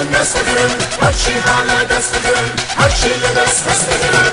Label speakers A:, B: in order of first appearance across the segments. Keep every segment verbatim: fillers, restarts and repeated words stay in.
A: بگیرن دست بگیرن هرچی حالا دست بگیرن هرچی لدست دست بگیرن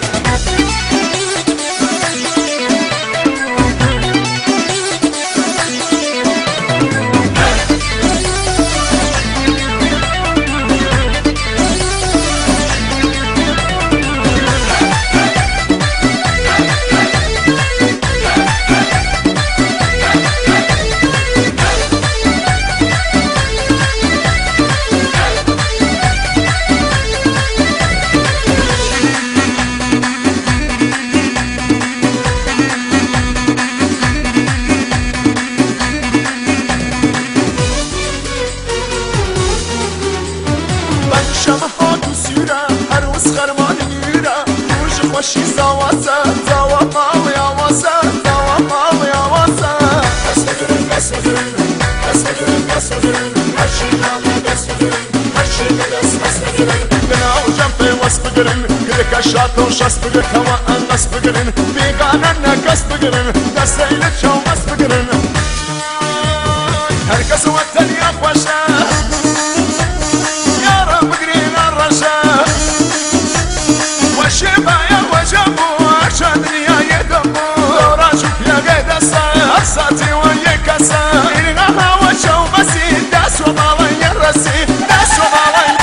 A: شمه ها تو سیره هر روز خرمان میره روش خوشی زواسه زوا ماوی آواسه زوا ماوی آواسه دست بگیرن دست بگیرن دست بگیرن دست بگیرن هرچی حالا دست بگیرن هرچی لدست دست بگیرن بنا و جنب وست بگیرن گره کشات و شست بگیر کوا انس بگیرن بیگانه نکس بگیرن دست ایل چو مست بگیرن هر کس وطن یا خوشه شبايا وجبو عشان دنيا يدمو دورا شوف يا قيد الساعة أرساتي ويكسا إلغاها وشو بسي داس وضالي الرسي داس وضالي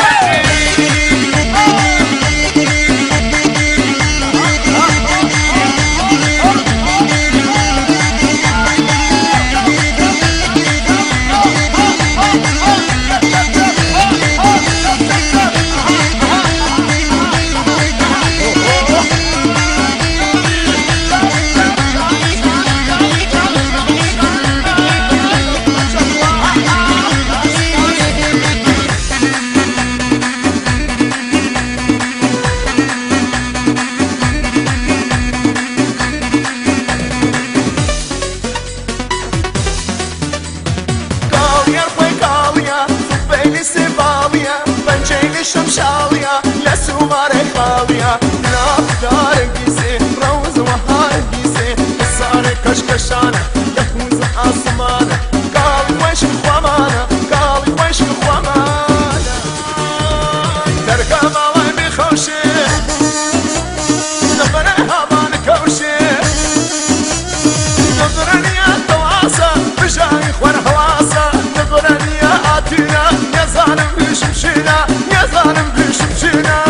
A: شمشاليا لسومار خاليا نافدار قيسي روز وهار قيسي صار كشكشانه يفوز عاصمانه قال ويش خوامانه قال ويش خوامانه تركب الله بخوشي نفرها بان كوشي نفرني التواصى بجاي خوار هواسه نفرني آتينا يا ظالم بشمشينا يا ظالم بشمشينا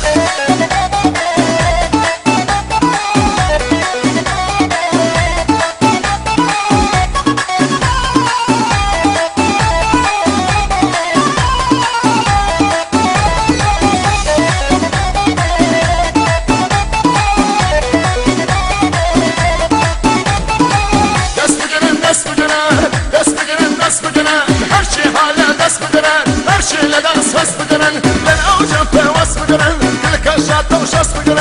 A: دست بگیرن دست بگیرن دست بگیرن دست بگیرن هرچی حالا دست بگیرن هرچی لدست دست بگیرن لن اوجم في وصف بگیرن کل کشات و شست بگیرن